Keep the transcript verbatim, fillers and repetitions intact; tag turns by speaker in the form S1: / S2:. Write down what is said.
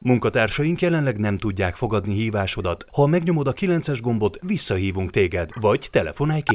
S1: Munkatársaink jelenleg nem tudják fogadni hívásodat. Ha megnyomod a kilences gombot, visszahívunk téged, vagy telefonálj